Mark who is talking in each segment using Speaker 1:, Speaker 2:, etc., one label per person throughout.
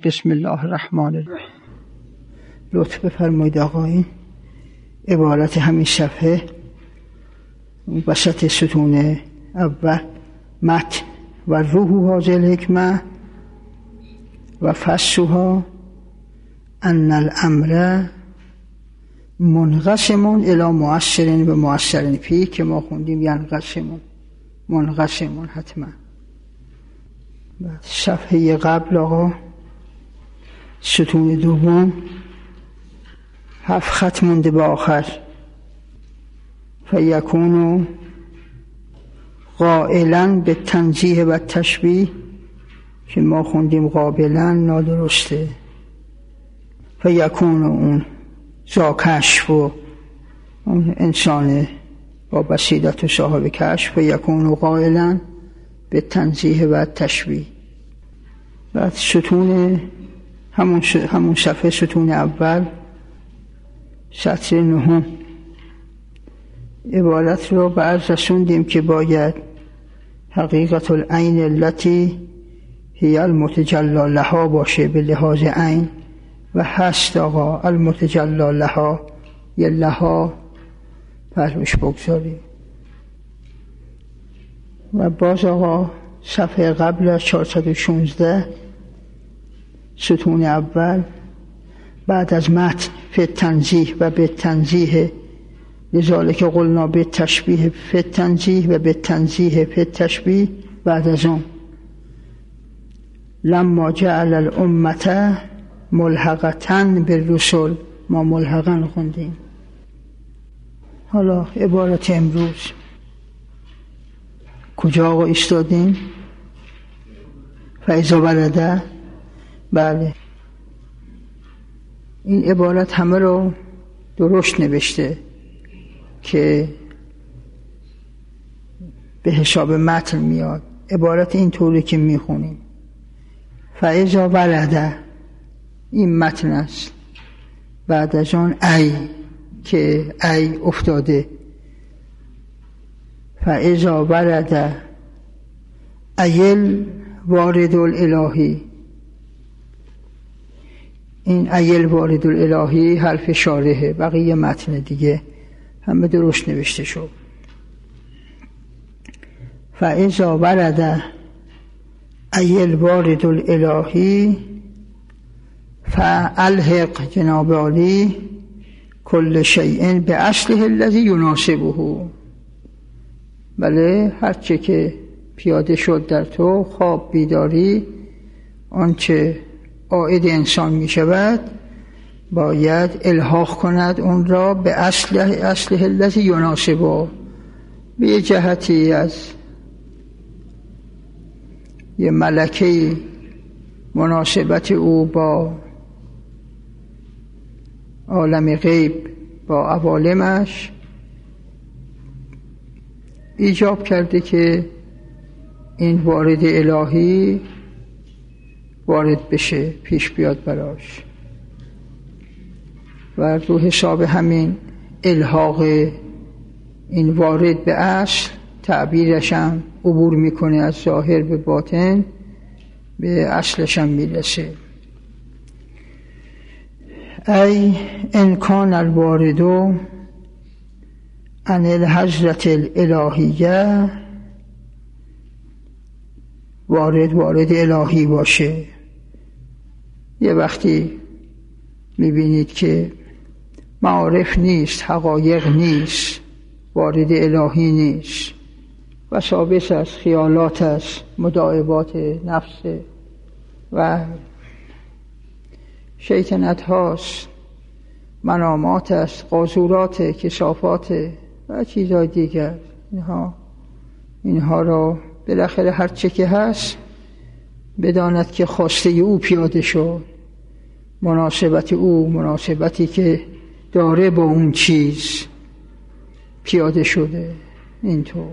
Speaker 1: بسم الله الرحمن الرحیم. لطف بفرمایید آقایان، عبارت همین صفحه وسط ستون اول متن و روح هذه الحکمه و فصلها ان الامر منقسم الی مؤثر و مؤثر فیه که ما خوندیم ینقسم منقسم حتما. صفحه قبل آقا ستون دوم 7 خط مونده به آخر فیکون قائلا به تنزیه و تشبیه که ما خوندیم قابلا نادرسته. فیکون اون زا کشف و اون انسان با بصیرت و صاحب کشف فیکون قائلا به تنزیه و تشبیه. بعد ستون همون صفحه ستون اول سطر 9 عبارت رو به عرض رسوندیم که باید حقیقت العین التي هی المتجلی لها باشه به لحاظ عین و هست آقا المتجلی لها یه لها پروش بگذاریم. و باز آقا صفحه قبل 416 ستون اول بعد از متن فی تنزیه و به تنزیه لذالک قلنا به تشبیه فی تنزیه و به تنزیه فی تشبیه بعد از اون لما جعل الامه ملحقتاً بالرسل ما ملحقاً خوندیم. حالا عبارت امروز کجا آقا ایستادیم؟ فاذا ورده. بله این عبارت همه رو درست نوشته که به حساب متن میاد. عبارت این طوری که میخونیم فاذا ورده این متن است، بعد از آن ای که ای افتاده فاذا ورده ایل وارد الالهی. این ایل وارد الالهی حرف شارحه، بقیه متن دیگه همه درست نوشته شد. فاذا ورده ایل وارد الالهی فالحق جناب عالی کل شیء به اصله الذی یناسبه. بله هرچه که پیاده شد در تو خواب بیداری آنچه عائد انسان می شود باید الحاق کند اون را به اصله الذی یناسبه، به یه جهتی از یه ملکه مناسبت او با عالم غیب با عوالمش ایجاب کرده که این وارد الهی وارد بشه، پیش بیاد براش و رو حساب همین الحاق این وارد به اصل تعبیرش هم عبور میکنه از ظاهر به باطن به اصلش هم میرسه. ای انکان الوارد عن الحضرت الالهیه، وارد الهی باشه. یه وقتی میبینید که معارف نیست، حقایق نیست، وارد الهی نیست، وساوس است، خیالات است، مداعبات نفس و شیطنت هاست، منامات است، قاذورات، کثافات و چیزهای دیگر. اینها را بالاخره هر چه که هست بداند که خواسته او پیاده شد، مناسبت او مناسبتی که داره با اون چیز پیاده شده. اینطور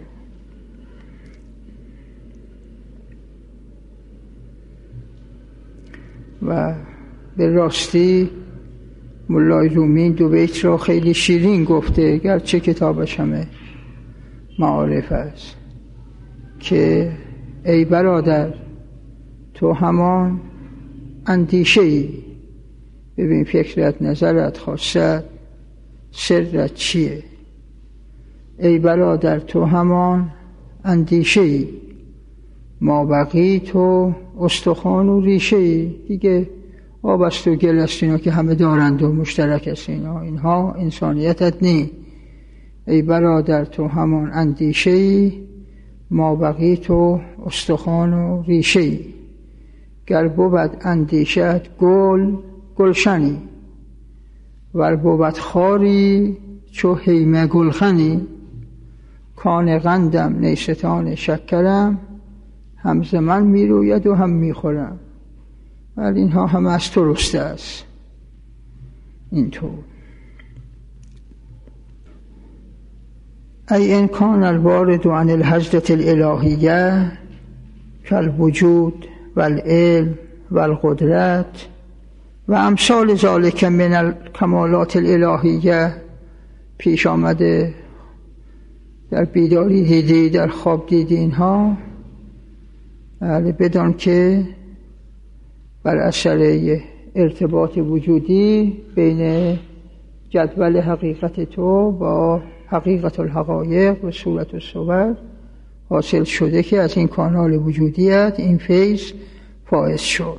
Speaker 1: و به راستی مولای رومی دو بیت را خیلی شیرین گفته، گرچه کتابش همه معارف است، که ای برادر تو همان اندیشه‌ای. ببین فکرت، نظرت، خواستت، سرت چیه؟ ای برادر تو همان اندیشه‌ای، ما بقی تو استخوان و ریشه‌ای. دیگه آب است و گل است اینا که همه دارند و مشترک است، اینها انسانیتت نی. ای برادر تو همان اندیشه‌ای، ما بقی تو استخوان و ریشه‌ای. گر بود اندیشت گلشنی، ور بود خاری چو هیمه گلخنی. کان قندم نیستان شکرم، هم ز من می روید و هم می خورم. ولی اینها همه از تو رسته است. اینطور ای ان کان الوارد عن الحضرة الالهیه کالوجود والعلم والقدرت و امثال ذالک من الکمالات الالهیه. پیش آمده در بیداری دیدی، در خواب دیدی اینها، بدان که بر اثر ارتباط وجودی بین جدول حقیقت تو با حقیقت الحقایق و صورت الصور حاصل شده که از این کانال وجودیت این فیض فائز شد.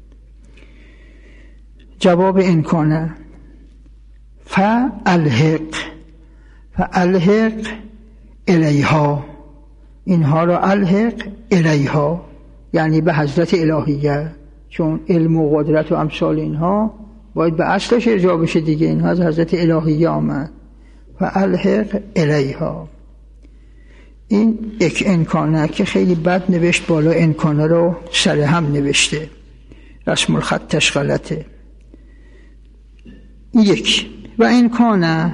Speaker 1: جواب این کانه فالحق الیها، اینها را الحق الیها یعنی به حضرت الهیه، چون علم و قدرت و امثال اینها باید به اصلش ارجاع بشه دیگه. اینها از حضرت الهیه آمد. فالحق الیها. این یک انکانه که خیلی بد نوشت بالا، انکانه رو سر هم نوشته، رسم الخطش غلطه. یک و انکانه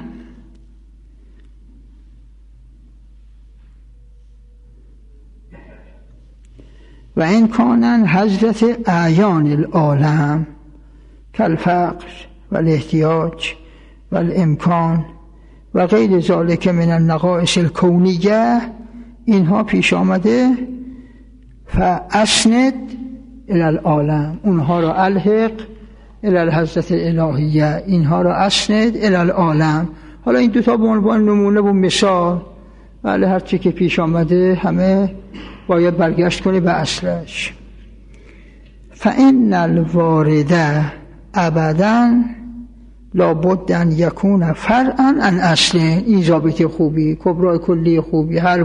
Speaker 1: و این کانن حضرت اعیان العالم کالفقر والاحتیاج والامکان و غیر ذالک من النقائص الکونیه. اینها پیش آمده فاسند الی العالم، اونها را الحق الی الحضرت الالهیه، اینها را اسند الی العالم. حالا این دوتا به عنوان نمونه و مثال، ولی هر چی که پیش آمده همه باید برگشت کنی به اصلش. فإن الوارد ابدا لابد ان یکون فرعا عن اصل. این ضابطه خوبی، کبرای کلی خوبی. هر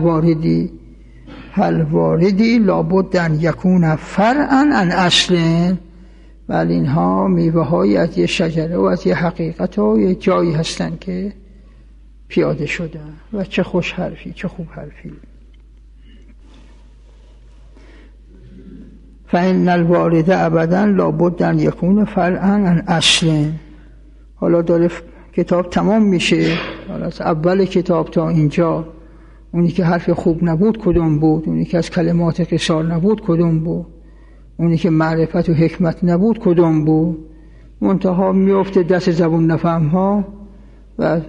Speaker 1: واردی لابد ان یکون فرعا عن اصل. ولی اینها میوه های از یه شجره و از یه حقیقت و یه جایی هستن که پیاده شدن. و چه خوش حرفی، چه خوب حرفی. فإن الوارد ابدا لابد ان یکون فرعا عن اصل. حالا داره کتاب تمام میشه، حالا از اول کتاب تا اینجا اونی که حرف خوب نبود کدوم بود، اونی که از کلمات قصار نبود کدوم بود، اونی که معرفت و حکمت نبود کدوم بود. منتها میفته دست زبون نفهم ها و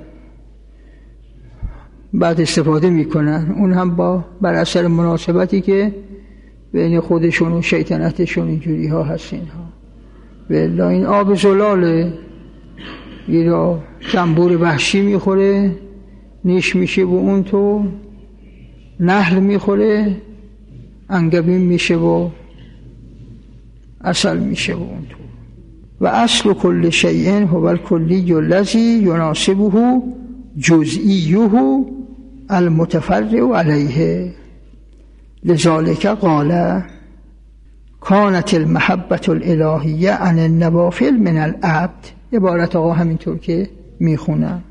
Speaker 1: بعد استفاده میکنن، اون هم بر اثر مناسبتی که بین خودشون و شیطنتشون اینجوری ها هست. اینها والله این آب زلاله، یا جنبور وحشی میخوره نیش میشه و اون تو نحل میخوره انگبین میشه و اصل میشه و اون تو. و اصل کل شیء هو الکلی الذی یناسبه جزئیه المتفرع علیه. لذالک قال کانت المحبة الالهیه عن النوافل من العبد. عبارت آقا همینطور که میخونم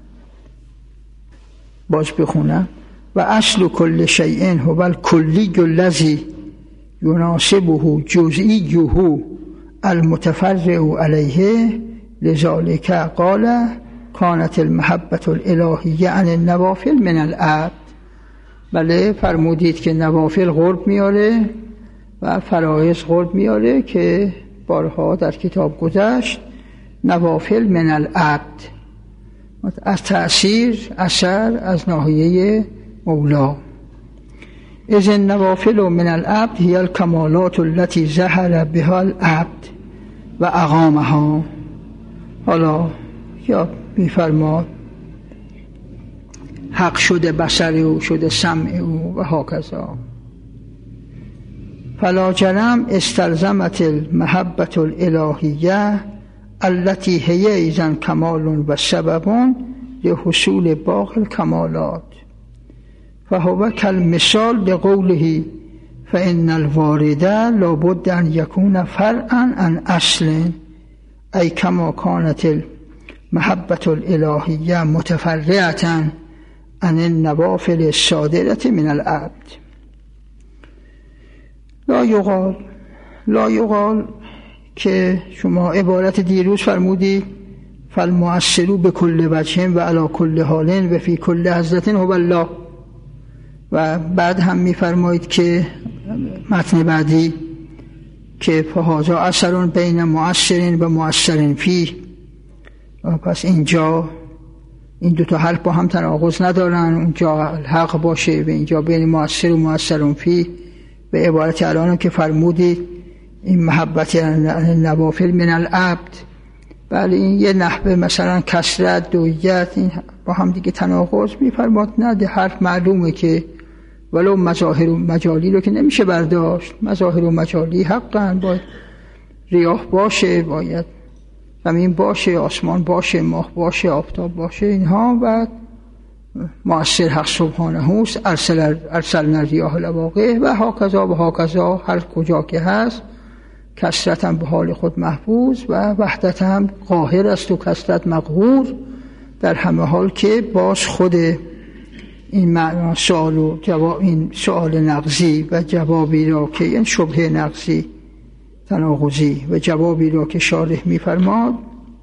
Speaker 1: باز بخونم. و اصل کل شیء هو الکلی الذی یناسبه جزئیه المتفرع علیه. لذالک قال کانت المحبة الالهیه عن النوافل من العبد. بله فرمودید که نوافل قرب میاره و فرایض قرب میاره که بارها در کتاب گذشت. نوافل من العبد از تأثیر اثر از ناحیه مولا. اذ النوافل من العبد هي الكمالات التي ظهر بها العبد و اقامها. حالا یا میفرماد حق شده بصر او، شده سمع او و هاکذا. فلا جرم استلزمت المحبت الالهیه التي هي ایزن کمال و سبب لحصول باقی الکمالات، فهو كالمثال لقوله فإن الوارد لابد أن يكون فرعا عن أصل، أي كما كانت المحبة الإلهية متفرعة عن النوافل الصادرة من العبد. لا یقال که شما عبارت دیروز فرمودی فالمؤثر بكل وجه و علی کل حال و فی کل حضرت هو الله، و بعد هم میفرمایید که متن بعدی که فهذا اثر بین مؤثر و مؤثر فیه. پس اینجا این دو تا حرف با هم تناقض ندارن، اونجا حق باشه و اینجا بین مؤثر و مؤثر فیه. به عبارت الان که فرمودید این محبت نوافل من العبد، بله این یه نحوه مثلا کسرت دویت این با هم دیگه تناقض میفرماد. نه حرف معلومه که ولو مظاهر و مجالی رو که نمیشه برداشت، مظاهر و مجالی حقاً باید ریاح باشه، باید زمین باشه، آسمان باشه، ماه باشه، آفتاب باشه، اینها بعد مؤثر حق سبحانه است. ارسلنا الریاح لواقع و هاکذا هر کجا که هست کثرت هم به حال خود محفوظ و وحدت هم قاهر است و کثرت مقهور در همه حال که باز خود این معنا سوال و جواب، این سوال نقضی و جوابی را که این شبهه نقضی تناقضی و جوابی را که شارح میفرماد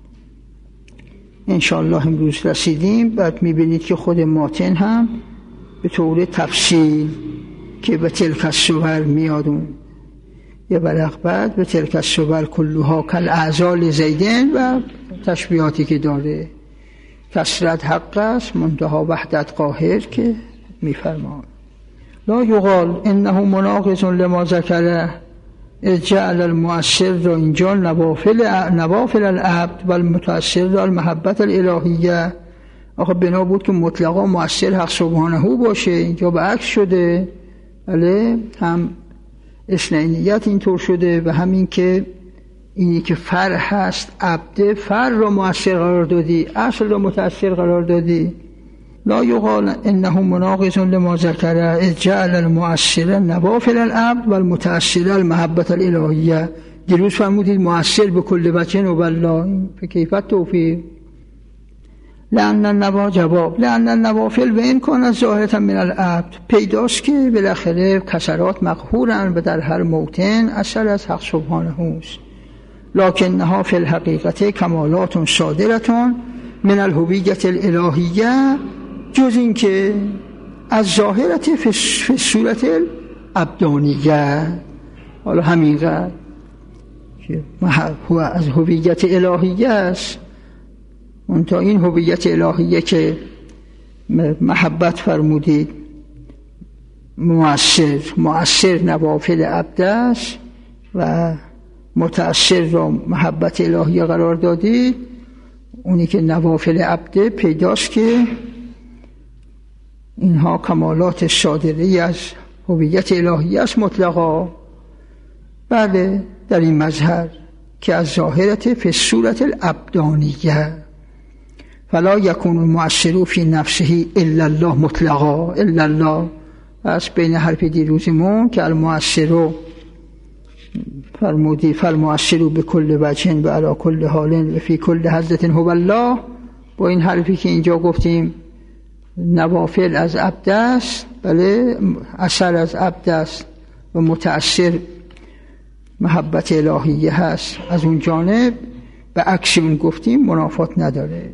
Speaker 1: انشاءالله امروز رسیدیم. بعد میبینید که خود ماتن هم به طور تفصیل که به تلک الصور میادون یه ورق بعد به تلک الصور کلها کالاعضال زیدن و تشبیهاتی که داره. کثرت حق است منتها وحدت قاهر که میفرماد. لا یقال انه مناقض لما ذکره جعل المؤثر را اینجا نوافل العبد و المتأثر را المحبت الالهیه. آخه بنا بود که مطلقا مؤثر حق سبحانه باشه، اینجا به عکس شده. بله هم اثنینیت اینطور شده و همین که اینی که فر هست عبد فر را مؤثر قرار دادی، اصل را متأثر قرار دادی. لا یقال انه مناقض لما ذکره جعل المؤثر نوافل العبد و المتأثر المحبت الالهیه. دیروز فرمودید مؤثر به کل وجه و بالله فکیفت توفیق. لأن النوافل و این کان ظاهرة من العبد، پیداست که بالاخره کسرات مقهورن و در هر موطن اثر از حق سبحانه است. لکنها فی الحقیقت کمالات صادرة من الهویت الالهیه، جز این که از ظاهرت فی صورت الابدانیه. حالا همینقدر که از هویت الهیه است، منتها این هویت الهیه که محبت فرمودید مؤثر نوافل عبد است و متأثر را محبت الهیه قرار دادید. اونی که نوافل عبد پیداست که اینها کمالات صادره از هویت الهیه است مطلقا. بله در این مظهر که از ظاهرت فی صورت الابدانیه، فلا یکون المؤثر فی نفسه الا الله مطلقا الا الله. پس بین حرف دیروزمون که المؤثر فرمودی فالمؤثر بكل وجه و علی کل حال و فی کل حضرت هو الله، با این حرفی که اینجا گفتیم نوافل از عبد است، بله اثر از عبد است و متأثر محبت الهیه هست، از اون جانب به عکس اون گفتیم منافات نداره.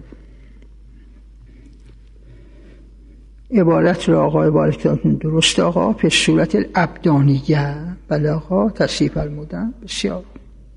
Speaker 1: عبارت را آقا عبارت کردن درست آقا به صورت الابدانیه. بله آقا تصحیح فرمودن بسیار.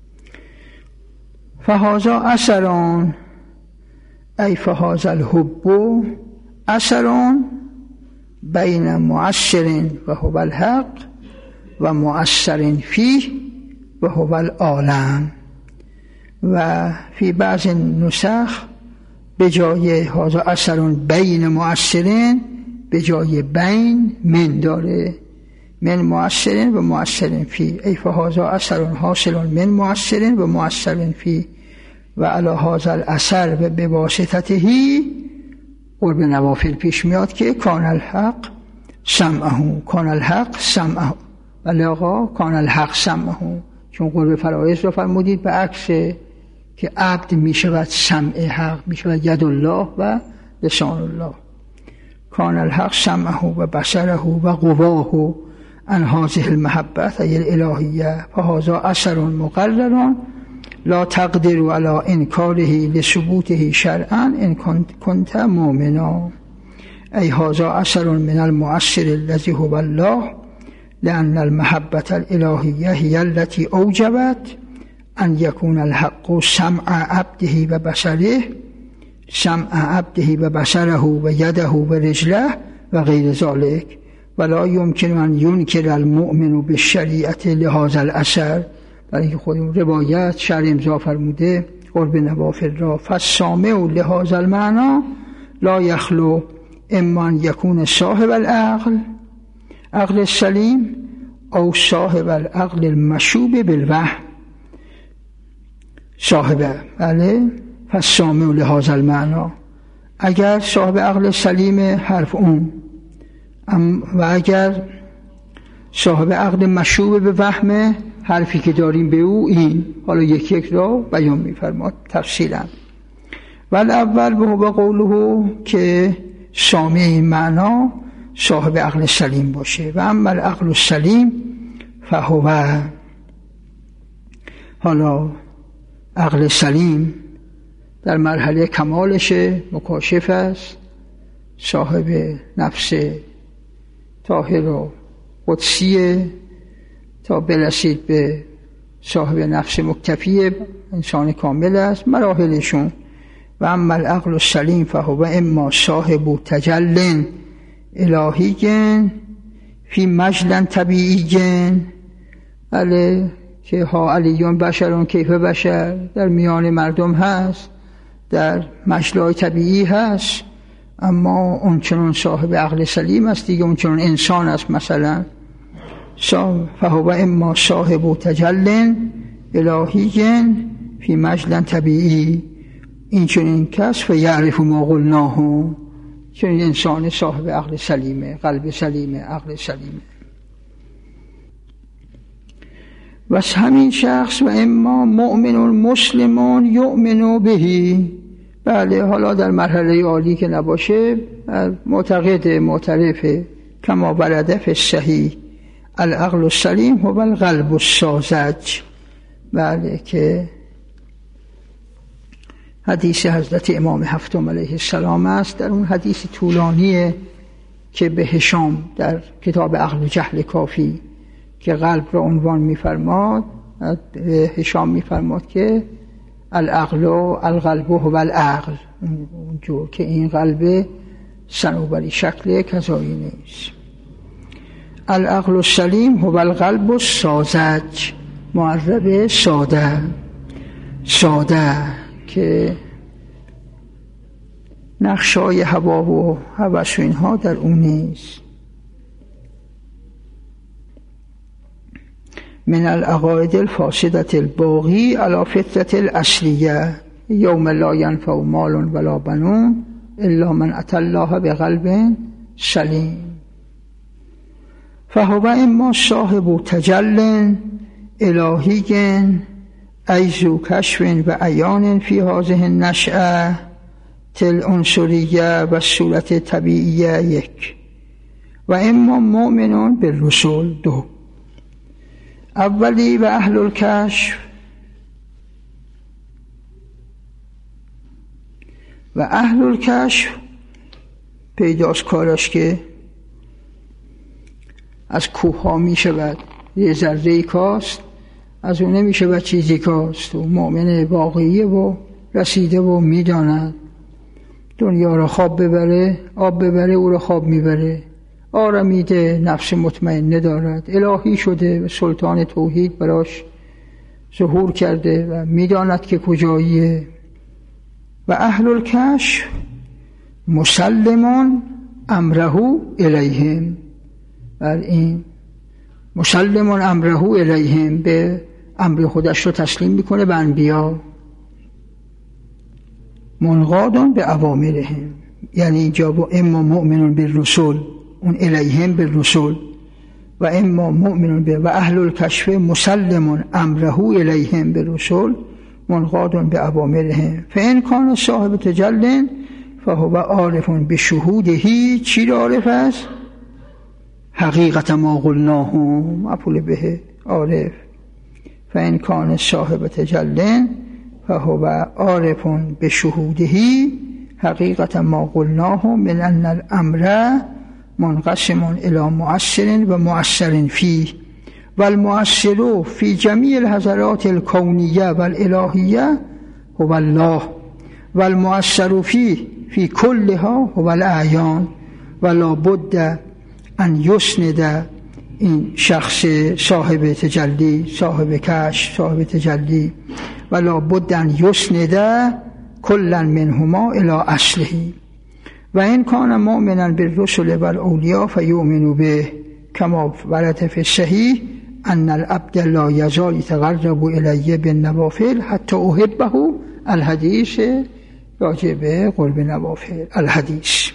Speaker 1: فهذا اثران ای فهذا الحب اثران بین مؤثر و هو الحق و مؤثر فیه و هو العالم. و فی بعض نسخ به جای هذا اثر بین مؤثرین به جای بین من داره، من مؤثرین و مؤثرین فی، ای فهذا اثر حاصل من مؤثرین و مؤثرین فی و علی هذا الاثر و به واسطته قرب نوافل پیش میاد که کان الحق سمعه، کان الحق سمعه، ولی آقا کان الحق سمعه، چون قرب فرایض رو فرمودید به عکس که عبد می شود سمع حق، می شود ید الله و لسان الله. کان الحق سمعه و بصره و قواه عن هذه المحبت ای الالهیه فهذا اثر مقرر لا تقدر على انکاره لثبوته شرعا ان كنت مؤمنا، ای هذا اثر من المؤثر الذي هو الله لأن المحبة الالهیه هي التي اوجبت ان یکون الحق سمع عبده و بصره، سمع عبده و بصره و یده و رجله و غیر ذلك، ولا يمكن ان ينكر المؤمن بالشریعة لهذا الاثر، برای اینکه خودمون روایت شرع امضا فرموده قرب نوافل را. فالسامع لهذا المعنى لا يخلو اما ان يكون صاحب العقل عقل السلیم او صاحب العقل المشوب بالوهم، صاحب بله فالسامع لهذا المعنى، اگر صاحب عقل سلیم حرف اون و اگر صاحب عقل مشوب به وهم حرفی که داریم به او این، حالا یک یک را بیان می‌فرماد تفصیلا. والاول به هو قوله که سامع این معنا صاحب عقل سلیم باشه و اما العقل السلیم فهو، حالا عقل سلیم در مرحله کمالش مکاشف است، صاحب نفس طاهر و قدسیه تا برسید به صاحب نفس مکتفی انسان کامل است مراحلشون. و اما العقل السلیم فهو اما صاحب تجل الهی فی مجل طبیعی، بله که ها علیون بشرون کیف بشر در میان مردم هست، در مجلای طبیعی هست، اما اون چنون صاحب عقل سلیم است دیگه، اون چنون انسان است مثلا. فهو اما صاحب تجل الهی فی مجل طبیعی، این چنین کس فیعرف ما قلناه، چنین انسان صاحب عقل سلیمه، قلب سلیمه، عقل سلیمه. و همین شخص و اما مؤمن مسلمون یؤمنو بهی، بله حالا در مرحله عالی که نباشه معتقد معترف کما ورد فی الصحیح العقل السلیم هو القلب الساذج، بله که حدیث حضرت امام هفتم علیه السلام است. در اون حدیث طولانیه که به هشام در کتاب عقل و جهل کافی که قلب را عنوان می‌فرماد، به هشام می‌فرماد که العقل و القلب هو العقل، اونجور که این قلب صنوبری شکل کذایی نیست. العقل السلیم هو القلب الساذج، معرب ساده، ساده که نقشای هوا و هوس و اینها در اون نیست. من العقائد الفاسدة الباغی علی فطرة الاصلیه یوم لا ینفع مال ولا بنون الا من اتى الله بقلب سلیم. فهو اما صاحب تجل الهی ای ذو کشف و عیان فی هذه النشأة تل عنصریه و صورت طبیعیه یک، و اما مؤمنون بالرسول دو. اولی و اهل الکشف، و اهل الکشف پیداست کارش که از کوه ها می شود یه ذره کاست، از اون نمی شود چیزی کاست، و مؤمن واقعیه و رسیده و می داند دنیا را خواب ببره، آب ببره او را خواب می بره، آرمیده، نفس مطمئنه دارد، الهی شده و سلطان توحید براش ظهور کرده و میداند که کجاییه. و اهل الکشف مسلمون امره الیهم، بر این مسلمون امره الیهم، به امر خودش رو تسلیم میکنه به انبیا. منقادون به اوامرهم، یعنی اینجا با اما مؤمنون بالرسول، اون الیهم بالرسول، و اما مؤمنون به و اهل الکشف مسلمون امره الیهم بالرسول منقادون به اوامرهم. فان کان صاحب تجل فهو عارف بشهوده. چی را عارف است؟ حقیقت ما قلناه، مفعول به عارف. فان کان صاحب تجل فهو عارف بشهوده حقیقت ما قلناه من ان الامر منقسم الى مؤثر و مؤثر فيه والمؤثر في جميع الحضرات الكونية والإلهية هو الله والمؤثر فيه في كلها هو الأعيان ولا بد أن يسند این شخص صاحب تجلی، صاحب کشف، صاحب تجلی، ولا بد أن يسند كلا منهما إلى أصله. و این کان مؤمنا بالرسل والأولیاء فیؤمن به کما ورد فی الصحیح ان العبد لا یزال یتقرب الی بالنوافل حتی احبه. الحدیث راجع به قرب نوافل، الحدیث.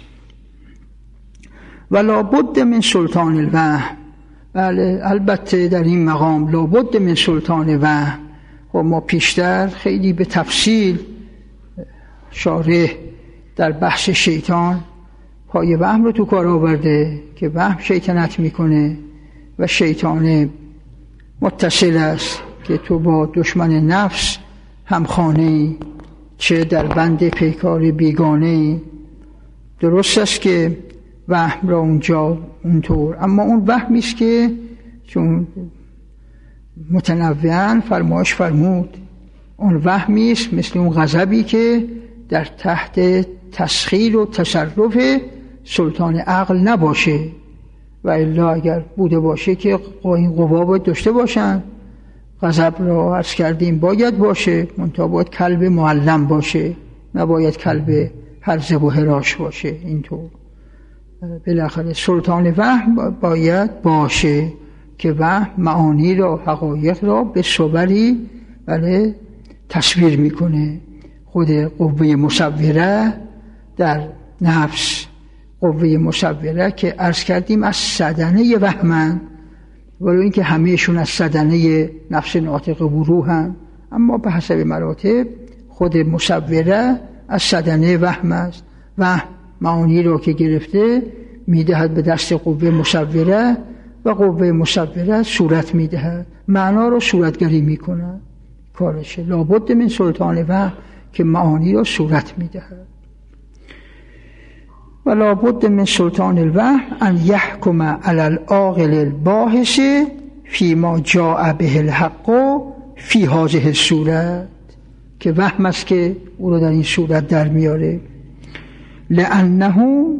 Speaker 1: ولا بد من سلطان الوهم، بله البته در این مقام لا بد من سلطان وهم. و ما پیشتر خیلی به تفصیل شارح در بحث شیطان پای وهم رو تو کار آورده که وهم شیطنت میکنه و شیطان متصل است که تو با دشمن نفس همخانه‌ای، چه در بند پیکار بیگانه‌ای. درست است که وهم را اونجا اونطور، اما اون وهمی است که چون متنوعاً فرمایش فرمود، اون وهمی است مثل اون غضبی که در تحت تسخیر و تصرف سلطان عقل نباشه، و الا اگر بوده باشه که این قوا باید داشته باشن. غضب را عرض کردیم باید باشه، منتها باید کلب معلم باشه، نباید کلب هرزه و هراش باشه. اینطور بالاخره سلطان وهم باید باشه که وهم معانی را، حقایق را به صوری بله تصویر میکنه. خود قوه مصوره در نفس، قوه مصوره که عرض کردیم از صدنه وهمن، ولو اینکه همهشون از صدنه نفس ناطق و روحن، اما به حسب مراتب خود مصوره از صدنه وهم است. وهم معانی را که گرفته میدهد به دست قوه مصوره و قوه مصوره صورت میدهد، معنا را صورتگری میکنه، کارشه. لابد من سلطان وهم که معانی را صورت میدهد. و لابد من سلطان الوهم ان یحکم علی العاقل الباحث فیما جاء به الحق فی هذه الصورت، که وهم است که او را در این صورت در میاره. لانه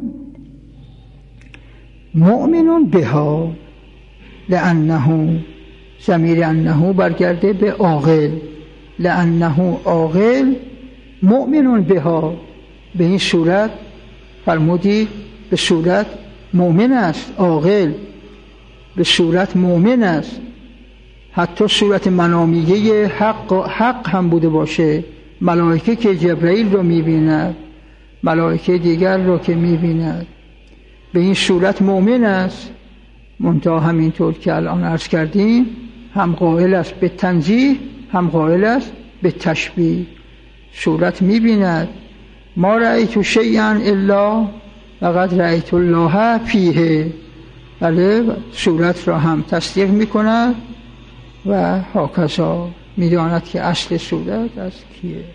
Speaker 1: مؤمن بها، لانه ضمیر انه برگرده به عاقل، لانه عاقل مؤمن بها، به این صورت فرمودی به صورت مؤمن است، عاقل به صورت مؤمن است. حتی صورت منامیه حق هم بوده باشه، ملائکه که جبرائیل رو میبیند، ملائکه دیگر رو که میبیند، به این صورت مؤمن است. منتها همینطور که الان عرض کردیم هم قائل است به تنزیه، هم قائل است به تشبیه. صورت میبیند، ما رأیت شیئا الا وقد رأیت الله فیه، بله صورت را هم تصدیق میکند و هاکذا میداند که اصل صورت از کیه.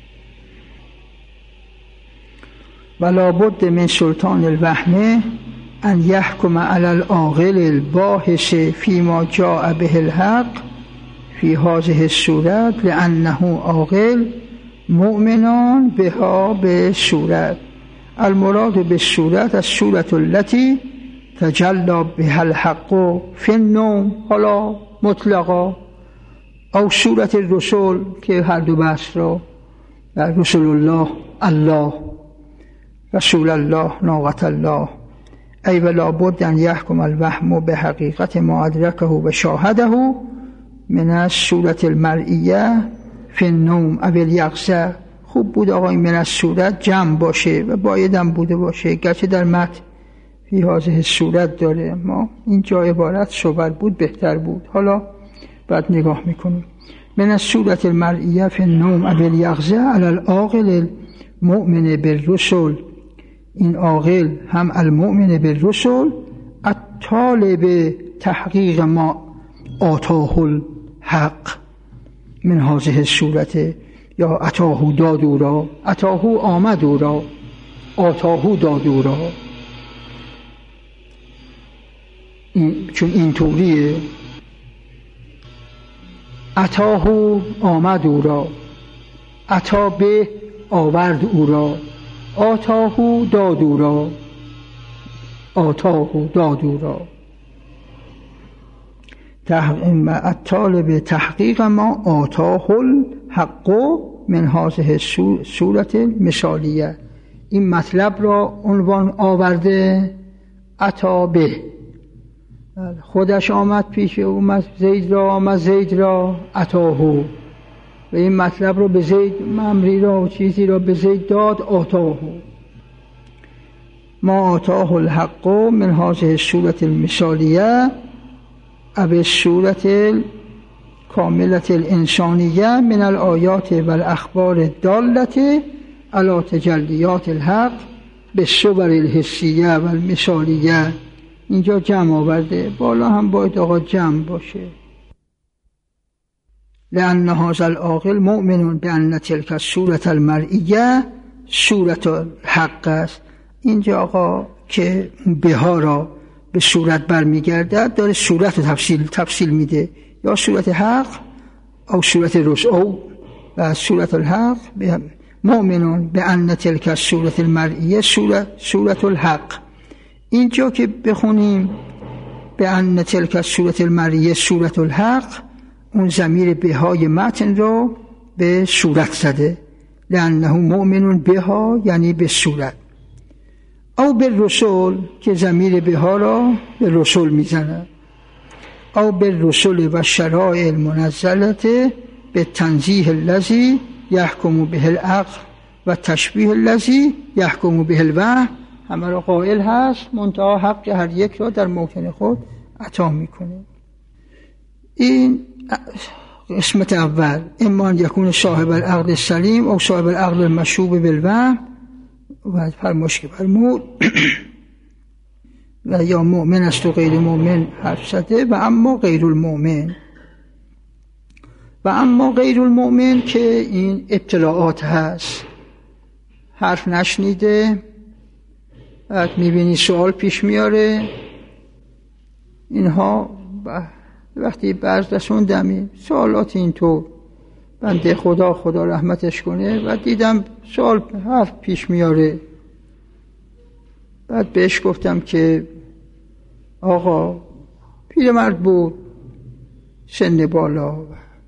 Speaker 1: ولا بد من سلطان الوهم ان یحکم علی العاقل الباحث فیما جاء به الحق فی هذه الصورت لانه عاقل مؤمنان بها به صورت. المراد به صورت از صورت التي تجلی بها الحق فی النوم، حالا مطلقا او صورت رسول که هر دو بحث را رسول الله رسول الله ناقة الله ای ولا بد ان یحکم الوهم به حقیقت ما ادرکه و شاهده من الصورت المرئیه فی النوم او الیقظه. خوب بود آقای من الصورت جمع باشه و بایدم بوده باشه، گرچه در متن فی هذه صورت داره، ما این جا عبارت صحبت بود بهتر بود. حالا بعد نگاه میکنیم. من الصورت المرئیه فی النوم او الیقظه علی العاقل المؤمن بالرسل. این عاقل هم المؤمن بالرسل الطالب تحقیق ما آتاه الحق من هذه الصورت، یا اتاه داد او را، اتاه آمد او را، آتاه داد او را. چون این طوریه، اتاه آمد او را، اتا به آورد او را، آتاه داد او را، آتاه داد او را. الطالب تحقیق ما آتاه الحق من هذه صورت مثالیه. این مطلب را عنوان آورده اتا به، خودش آمد پیش اومد زید را، آمد زید را اتاهو، و این مطلب را به زید ممری را و چیزی را به زید داد آتاهو. ما آتاه الحق من هذه صورت المثالیه او صورت کاملة الانسانیه من الآیات و الاخبار الدالة علی تجلیات الحق بالصور الحسیه و المثالیه. اینجا جمع آورده، بالا هم باید آقا جمع باشه. لأن هذا العاقل مؤمن بأن تلك الصورة المرئیه صورت الحق است. اینجا آقا که بها را به صورت برمیگرده داره صورت رو تفصیل میده، یا صورت حق او صورت رسول او و صورت الحق. مؤمنون به ان تلک صورت المرئیه صورت الحق. اینجا که بخونیم به ان تلک صورت المرئیه صورت الحق، اون ضمیر بهای متن رو به صورت زده، لانه مؤمنون بها یعنی به صورت. او به رسول که ضمیر بها را به رسول میزنه، او به رسول و شرائع المنزلت به تنزیه الذی یحکم به العقل و تشبیه الذی یحکم به الوهم. همه را قائل هست، منتها حق هر یک را در موطن خود عطا میکنه. این قسمت اول، اما ان یکون صاحب العقل السلیم او صاحب العقل المشوب بالوهم، و فرماش که فرمود و یا مؤمن است و غیر مؤمن حرف زده. و اما غیر المؤمن، و اما غیر المؤمن که این ابتلاعات هست، حرف نشنیده، بعد میبینی سوال پیش میاره، اینها وقتی برز رسوندم سوالات اینطور، بنده خدا رحمتش کنه، و دیدم سوال حرف پیش میاره، بعد بهش گفتم که آقا پیرمرد بود، سن بالا و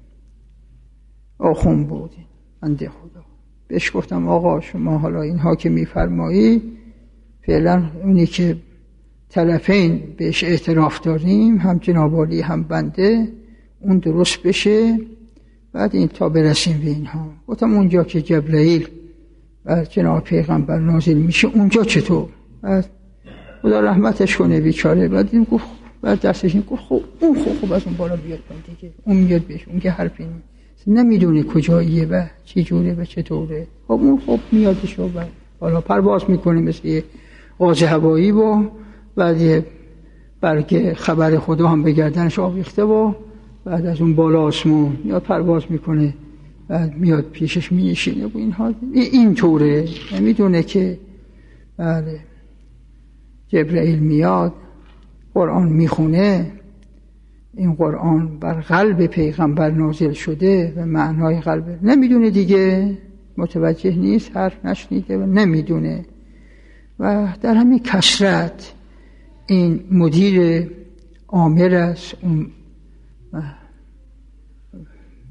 Speaker 1: آخون بود، بنده خدا. بهش گفتم آقا شما حالا اینها که میفرمایی فعلا اونی که طرفین بهش اعتراف داریم، هم جناب عالی هم بنده، اون درست بشه، بعد این تا برسیم به اینها. گفتم اونجا که جبرائیل بر جناب پیغمبر نازل میشه اونجا چطور؟ بعد خدا رحمتش کنه بیچاره. بعد این گفت، بعد دستش این گفت خب اون خوب از اون بالا بیاد دیگه، اون میاد بهش، اون که حرفی نمیدونه کجاییه و چی جوره و چطوره. خب اون خب میادش و بالا پرواز میکنه مثل یه غاز هوایی، و بعد یه برگ خبر خدا هم به گردنش آویخته، و بعد از اون بالا آسمون میاد پرواز میکنه، بعد میاد پیشش میشینه و اینها این طوره. نمیدونه که بله جبرائیل میاد قرآن میخونه، این قرآن بر قلب پیغمبر نازل شده و معنای قلب نمیدونه دیگه، متوجه نیست، حرف نشنیده و نمیدونه. و در همین کثرت این مدیر عامر است، اون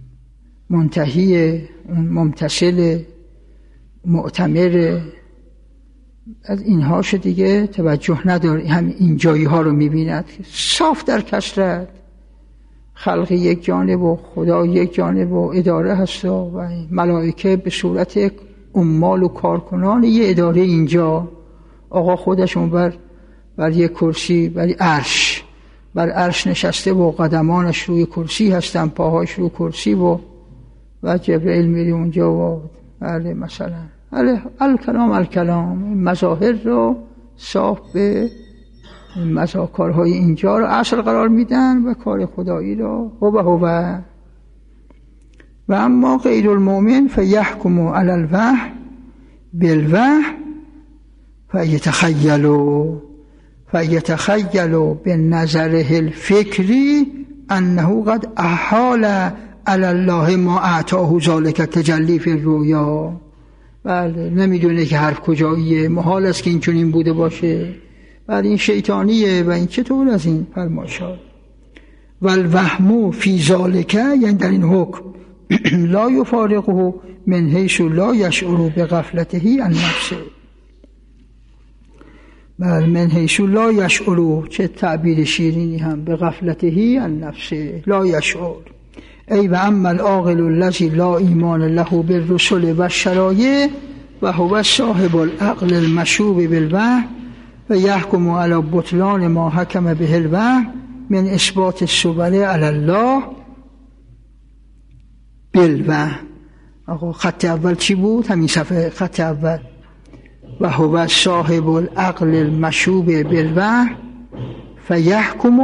Speaker 1: منتهی، اون ممتثل، معتمر، از اینهاش دیگه توجه نداره، هم این جایی ها رو میبیند صاف در کثرت. خلق یک جانب و خدا یک جانب و اداره هست و ملائکه به صورت عمال و کارکنان یه اداره اینجا. آقا خودشون بر یک کرسی، بر عرش نشسته و قدمانش روی کرسی هستن، پاهاش روی کرسی و جبرئیل میری اونجا و بله مثلا الکلام مظاهر رو صاف به کارهای اینجا رو اصل قرار میدن و کار خدایی رو هو. و اما غیر المؤمن فیحکم علی الوحی بالوحی فیتخیل بنظره الفکری انه قد احال علی الله ما اعطاه ذلک تجلی فی الرؤیا. بله نمیدونه که حرف کجاییه، محال است که این چنین بوده باشه، بله این شیطانیه و این چطور از این فرمایشات. والوهم فی ذلک، یعنی در این حکم لا یفارقه من حیث لا یشعر بغفلته عن نفسه. بله من حیث لا یشعر، چه تعبیر شیرینی هم، بغفلته عن نفسه لا یشعر. ای و اما العاقل الذی لا ایمان له بالرسل و الشرایع و هو صاحب العقل المشوب بالوحی و یحکم علی بطلان ما حکم به الوحی من اثبات الصبر علی الله بالوحی. آقا خط اول چی بود؟ همین صفحه خط اول. و هو صاحب العقل المشوب بالوحی فیحکم،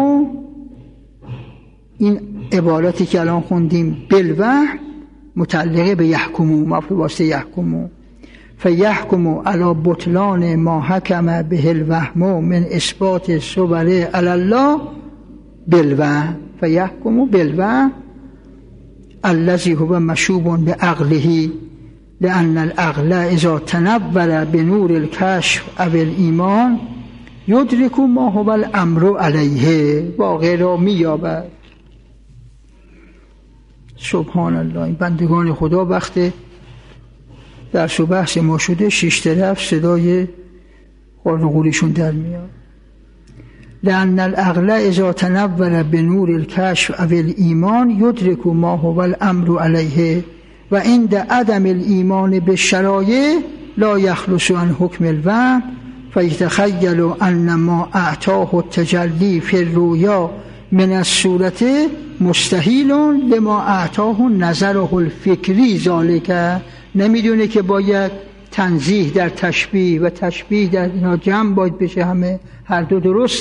Speaker 1: این عبارتی که الان خوندیم بالوحی متعلقه به یحکم، مفعول واسطه یحکم. فیحکم علی بطلان ما حکم به الوهم من اثبات الصبر علی الله بالوحی فیحکم بالوحی الذی هو مشوب بعقله لأن العقل اذا تنور بنور الکشف او الایمان یدرک ما هو الامر علیه، واقع را مییابد. سبحان الله. این بندگان خدا وقت درس و بحث ما شده 6 طرف صدای قرنقوریشون در میاد. لأن العقل اذا تنور بنور الکشف او الایمان یدرک ما هو الامر علیه و عند عدم الایمان بالشرایع لا یخلص عن حکم الوحی فیتخیل ان ما اعطاه التجلی فی الرؤیا من الصورت مستحیل لما اعطاه نظره الفکری ذالک. نمیدونه که باید تنزیه در تشبیه و تشبیه در اینا جمع باید بشه، همه هر دو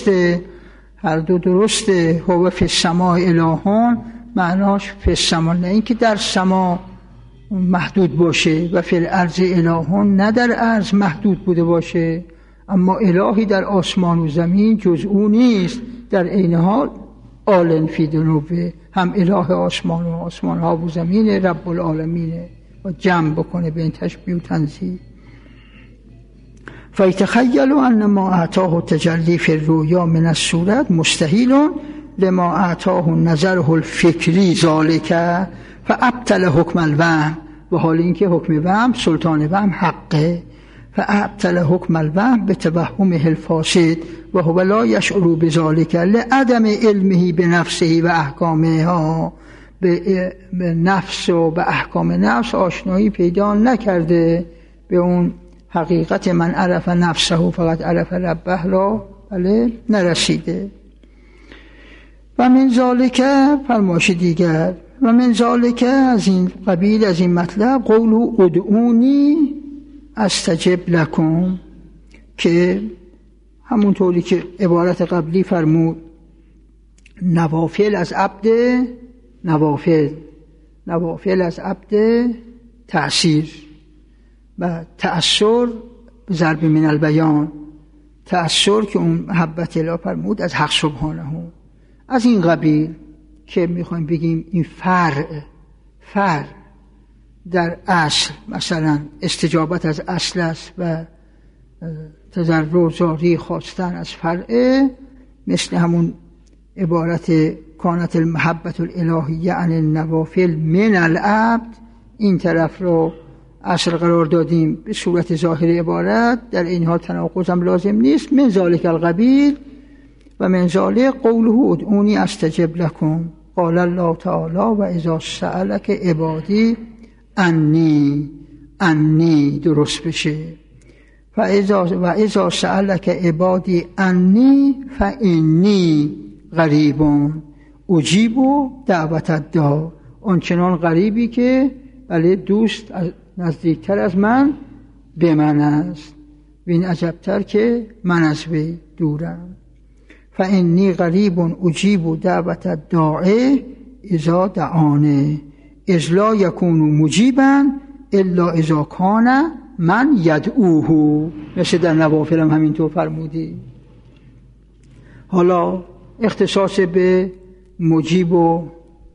Speaker 1: درسته. هو فی السماء الهون معناش فی السماء، نه اینکه در سما محدود باشه، و فی الارض الهون نه در ارض محدود بوده باشه، اما الهی در آسمان و زمین جز او نیست. در عین حال عالم فی دنوبه، هم اله آسمان ها و زمین رب العالمینه و جمع بکنه به این تشبیه و تنزیه. فیتخیل ان ما اعطاه تجلی فی الرؤیا من الصورت مستحیل لما اعطاه نظره الفکری ذالک فابطل حکم الوهم، و حال اینکه حکم وهم سلطان وهم حقه، فابطل حکم الوهم بتوهمه الفاسد و هو لا یشعر بذلک لعدم علمه بنفسه و احکامها. به نفس و به احکام نفس آشنایی پیدا نکرده، به اون حقیقت من عرف نفسه فقط عرف ربه را نرسیده. و من ذالک، فرمایش دیگر، و من ذالک از این قبیل، از این مطلب، قولو ادعونی استجب لکم، که همونطوری که عبارت قبلی فرمود نوافل از عبد تأثیر و تأثر ضرب من البیان، تأثر که اون محبت اله فرمود از حق سبحانه. از این قبیل که میخوایم بگیم این فرع در اصل، مثلا استجابت از اصل است و تضرع زاری خواستن از فرع، مثل همون عبارت کانت المحبت الالهیه عن النوافل من العبد، این طرف رو اصل قرار دادیم به صورت ظاهر عبارت، در این حال تناقض هم لازم نیست. من ذالک القبیل و من ذالک قوله ادعونی استجب لکم، قال الله تعالی و اذا سألک عبادی انی درست بشه و اذا سألک عبادی انی فانی قریب اجیب دعوت الداع، آنچنان قریبی که بله دوست نزدیکتر از من به من است و این عجبتر که من از وی دورم. فانی قریب اجیب دعوت الداع اذا دعانه اذ لا یکون مجیبا الا اذا کان من یدعوه، مثل در نوافل هم همینطور فرمودی. حالا اختصاص به مجیب و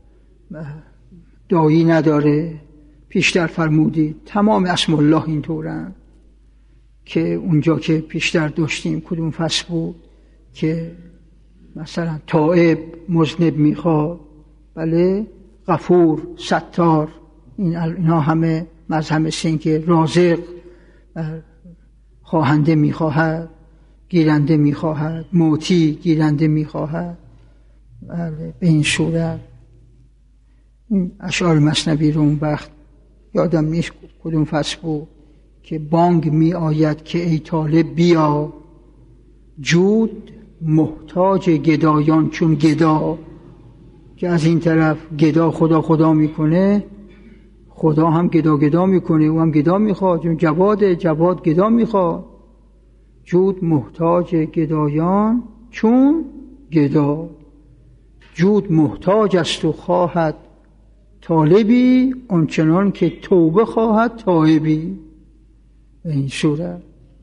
Speaker 1: داعی نداره، پیشتر فرمودید تمام اسم الله اینطورن که اونجا که پیشتر داشتیم کدوم فصل بود که مثلا تائب مذنب میخواد، بله، غفور، ستار، اینا همه مذهب سین که رازق خواهنده میخواهد، گیرنده میخواهد، موتی گیرنده میخواهد. بله، به این صورت این اشعار مثنوی رو اون وقت یادم نیست کدوم فصل بود که بانگ می آید که ای طالب بیا، جود محتاج گدایان چون گدا، که از این طرف گدا خدا میکنه، خدا هم گدا میکنه، او هم گدا میخواد، چون جواد گدا میخواد. جود محتاج گدایان چون گدا، جود محتاج است و خواهد طالبی آنچنان که توبه خواهد تائبی. به این صورت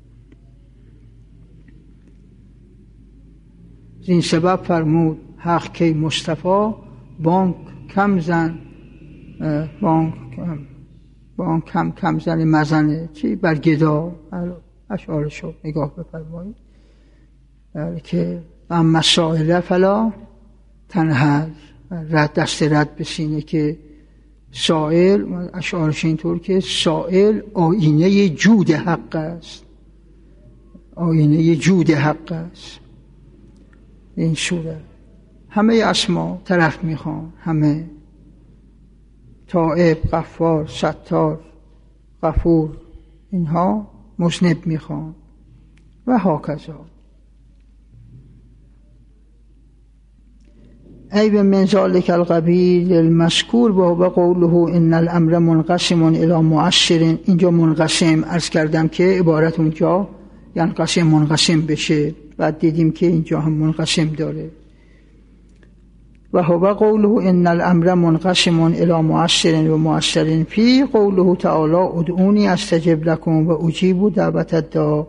Speaker 1: این سبب فرمود حق که مصطفی بانک کم زن، بانک کم زن مزنه چی بر گدا. اشعارشو نگاه بفرمایید که اما سائله فلا تنهر، دست رد به سینه، که سائل، اشعارش اینطور که سائل آینه جود حق است، آینه جود حق است. این صورت همه اسما طرف میخوان، همه تائب، غفار، ستار، غفور، اینها مذنب میخوان و هاکذا. ای به من ذالک القبیل المذکور و قوله ان الامر منقسم الی مؤثر. اینجا منقسم عرض کردم که عبارت اونجا یعنی منقسم بشه، بعد دیدیم که اینجا هم منقسم داره. و هو قوله ان الامر منقسم الی مؤثر و مؤثر فی، قوله تعالی ادعونی استجب لکم و اجیب دعوت الداع،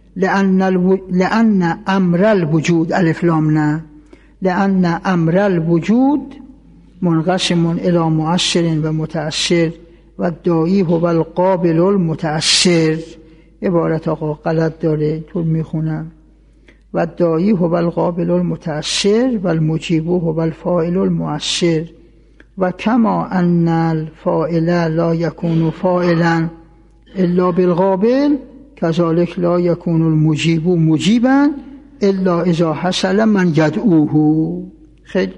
Speaker 1: لان امر الوجود الف لام نه، لان امر الوجود منقسم الی مؤثر و متأثر و داعی هو القابل المتأثر. عبارت آقا غلط داره، طول میخونم. و داعی هو القابل المتأثر و المجیب هو الفاعل المؤثر و کما ان الفاعل لا یکون فاعلا الا بالقابل کذالک لا یکون المجیب مجیبا الا اذا حصل من یدعوه. خیلی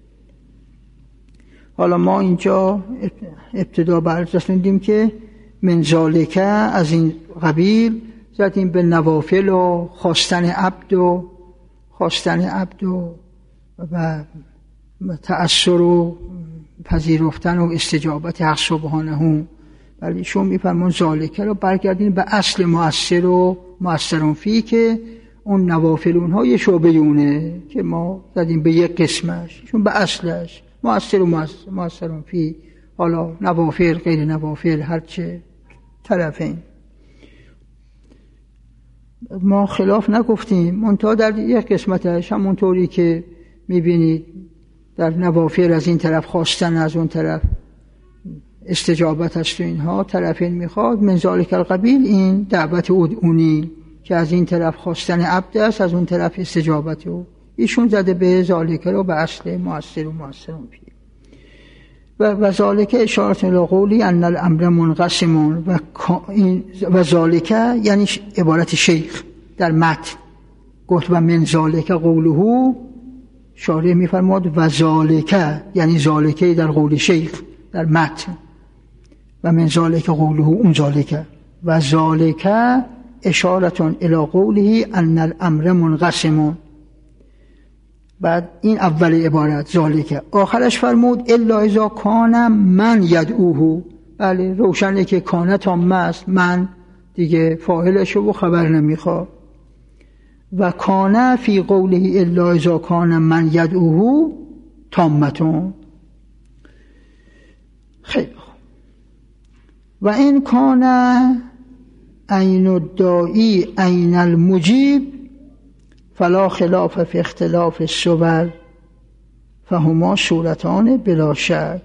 Speaker 1: حالا ما اینجا ابتدا بررسیدیم که من ذالکه از این قبیل زدیم به نوافل و خواستن عبد و تأثر و پذیرفتن و استجابت حق سبحانه. ولی شما میفرمون ذالکه رو برگردین به اصل مؤثر و مؤثرون فی که اون نوافل اونها یه شعبه‌ونه که ما زدیم به یک قسمش، چون به اصلش مؤثر و مؤثرون فی، حالا نوافل غیر نوافل هرچه طرفین. ما خلاف نگفتیم، منتها در یک قسمتش همونطوری که میبینید در نوافل از این طرف خواستن، از اون طرف استجابت است و اینها طرفین میخواد. من ذالک القبیل این دعوت ادعونی که از این طرف خواستن عبد است، از اون طرف استجابت و ایشون زده به ذالکه رو به اصل مؤثر و مؤثرون فی و ذالکه اشارت الی قولی ان الامر منقسم و ذالکه یعنی عبارت شیخ در متن گفت و من ذالکه قوله، شارح میفرماد و ذالکه یعنی ذالکه در قول شیخ در متن و من ذالکه قوله اون ذالکه و ذالکه اشارت الی قوله ان الامر منقسم. بعد این اول عبارت ذالکه آخرش فرمود الا اذا کان من یدعوه. بله روشنه که کانه تامه است، من دیگه فاعلشو و خبر نمیخواد و کانه فی قوله الا اذا کان من یدعوه تامتون. خیلی خوب. و این کانه عین الداعی عین المجیب فلا خلاف فی اختلاف الصور فهما صورتان بلا شک.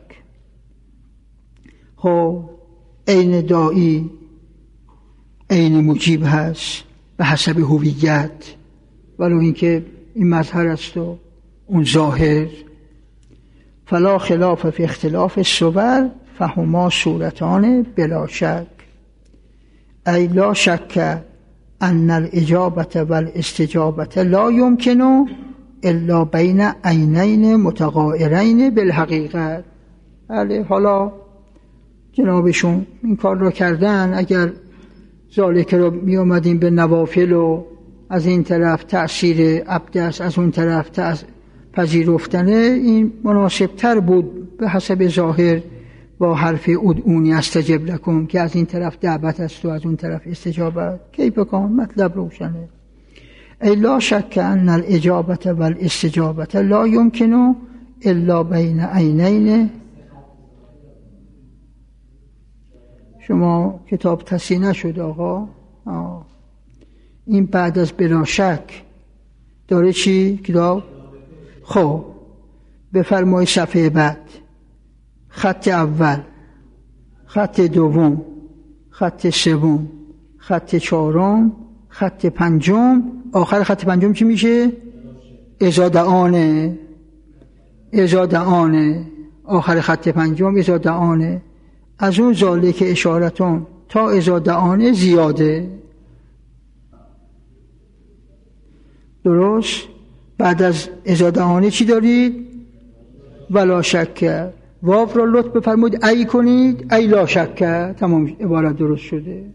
Speaker 1: خب عین داعی عین مجیب هست به حسب هویت، ولو اینکه این مظهر است و اون ظاهر. فلا خلاف فی اختلاف الصور فهما صورتان بلا شک ای لا شک ان الاجابه والاستجابه لا يمكن الا بین عینین متغایرین بالحقیقت. بله حالا جنابشون این کار رو کردن، اگر ذالک رو می اومدیم به نوافل و از این طرف تأثیر ابدس از اون طرف پذیرفتنه، این مناسب تر بود به حسب ظاهر با حرف ادعونی استجب لکم که از این طرف دعوت است و از اون طرف استجابت. کیف کان مطلب روشنه. ای لا شک ان الاجابه والاستجابه لا يمكن الا بین عینین. شما کتاب تصحیح نشد آقا؟ این بعد از بلا شک داره چی کتاب؟ خب بفرمای صفحه بعد، خط اول، خط دوم، خط سوم، خط چهارم، خط پنجم. آخر خط پنجم چی میشه؟ ازادعانه. آخر خط پنجم ازادعانه. از اون ذالک اشارتون تا ازادعانه زیاده. درست؟ بعد از ازادعانه چی دارید؟ ولا شک. واو را لطف بفرمایید ای کنید، ای لا شک. تمام عبارت درست شده.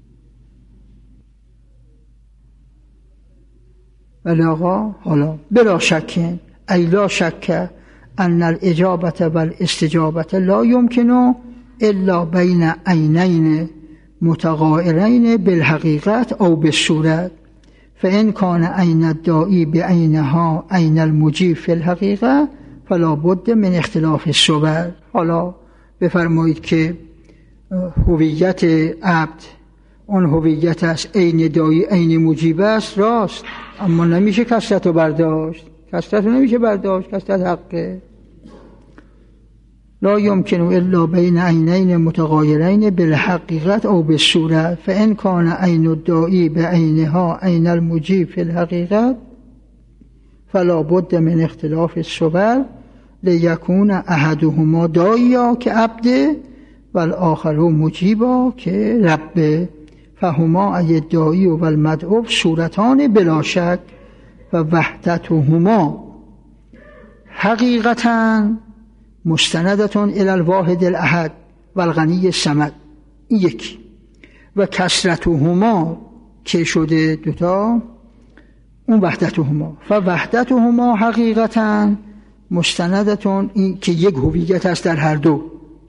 Speaker 1: ولی آقا حالا بلا شک ای لا شک ان الاجابه والاستجابه لا يمكن الا بین عینین متغایرین بالحقیقت او بالصورت فان کان عین الداعی بعینها عین المجیب فی الحقیقه فلا بد من اختلاف الصور. حالا بفرمایید که هویت عبد اون هویت است عین داعی عین مجیب است، راست، اما نمیشه کثرت رو برداشت. کثرت رو نمیشه برداشت، کثرت حقه. لا يمكن الا بین عینین متغایرین بالحقیقت او بالصورت فان کان عین الداعی بعینها عین المجیب فی الحقیقت فلا بد من اختلاف الصور لیکون احدهما داعیا که عبده و الاخر مجیبا که ربه فهما ای الداعی و المدعو صورتان بلا شک و وحدتهما حقیقتا مستندتون الی الواحد الاحد و الغنی الصمد. این یکی. و کثرتهما که شده دوتا، اون وحدتهما. وحدتهما حقیقتا مستندتون این که یک هویت است در هر دو.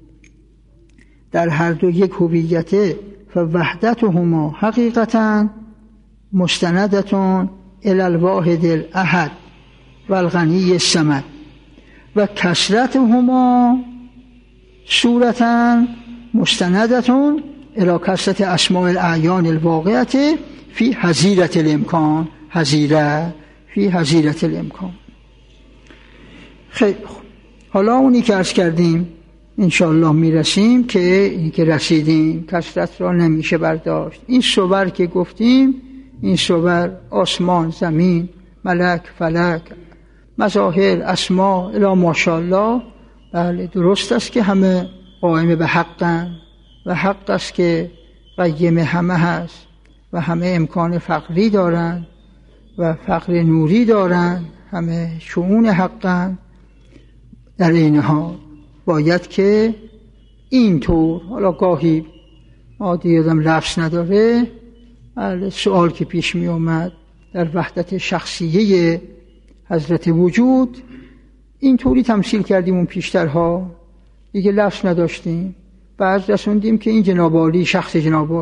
Speaker 1: در هر دو یک هویته. وحدتهما حقیقتا مستندتون الی الواحد الاحد و الغنی الصمد. و کثرتهما صورتا مستندتون الی کثرت اسماء الاعیان الواقعه فی حظیره الامکان. حظیره فی حظیره الامکان. خیلی خوب. حالا اونی که عرض کردیم انشاءالله میرسیم که این که رسیدیم کثرت را نمیشه برداشت. این صور که گفتیم، این صور آسمان، زمین ملک، فلک، مظاهر، اسما الی ماشاءالله. بله درست است که همه قائم به حقن و حق است که قیم همه هست و همه امکان فقری دارن و فقر نوری دارن، همه شؤون حقن. در این حال باید که اینطور، حالا گاهی عادی آدم لفظ نداره، سوال که پیش می اومد در وحدت شخصیه حضرت وجود اینطوری تمثیل کردیم اون پیشترها، دیگه لفظ نداشتیم. بعد رسوندیم که این جناب عالی، شخص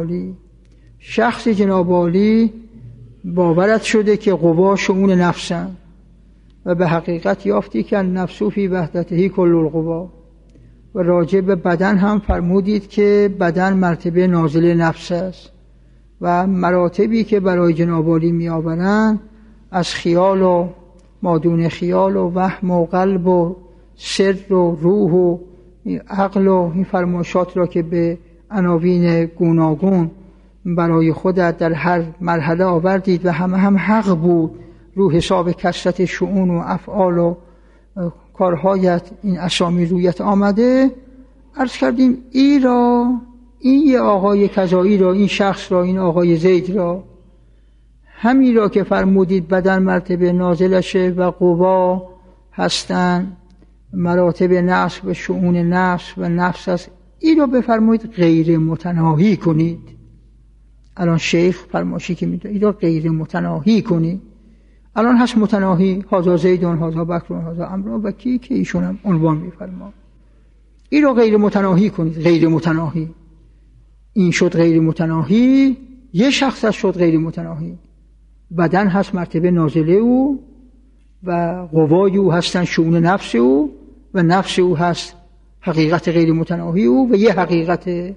Speaker 1: جناب عالی باورت شده که قوا شؤون نفسن و به حقیقت یافتی که النفس فی وحدته کل القوا. و راجع به بدن هم فرمودید که بدن مرتبه نازل نفس است و مراتبی که برای جناب عالی می آورند از خیال و مادون خیال و وهم و قلب و سر و روح و عقل و این فرمایشات را که به عناوین گوناگون برای خودت در هر مرحله آوردید و همه هم حق بود، رو حساب کثرت شؤون و افعال و کارهایت این اسامی رویت آمده. عرض کردیم این یه آقای کذایی را، این شخص را، این آقای زید را، همین را که فرمودید بدن مرتبه نازلشه و قوا هستن مراتب نفس و شؤون نفس و نفس است، این را بفرمایید غیر متناهی کنید. الان شیخ فرمایشی که میده این را غیر متناهی کنید. الان هست متناهی، هذا زیدون، هذا بکرون، هذا عمرو و کی که ایشون هم عنوان میفرما. این را غیر متناهی کنید. غیر متناهی، این شد غیر متناهی، یه شخص هست شد غیر متناهی. بدن هست مرتبه نازله او و قوای او هستن شؤون نفس او و نفس او هست حقیقت غیر متناهی او و یه حقیقت.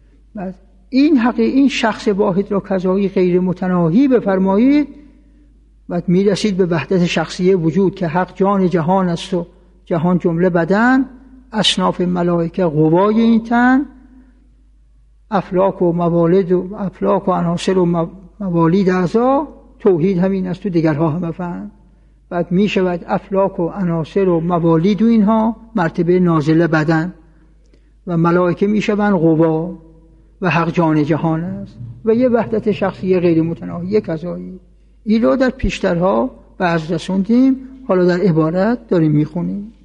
Speaker 1: این شخص واحد را کذایی غیر متناهی بفرمایید. بعد میرسید به وحدت شخصیه وجود که حق جان جهان است و جهان جمله بدن، اصناف ملائکه قوای این تن، افلاک و موالد و افلاک و عناصر و موالید اعضا. توحید همین است و دیگرها هم فهم. بعد می شود افلاک و عناصر و موالید و اینها مرتبه نازل بدن و ملائکه می شوند قوا و حق جان جهان است و یه وحدت شخصیه غیر متناهی کذایی. این رو در پیشترها بعض رسوندیم، حالا در عبارت داریم میخونیم.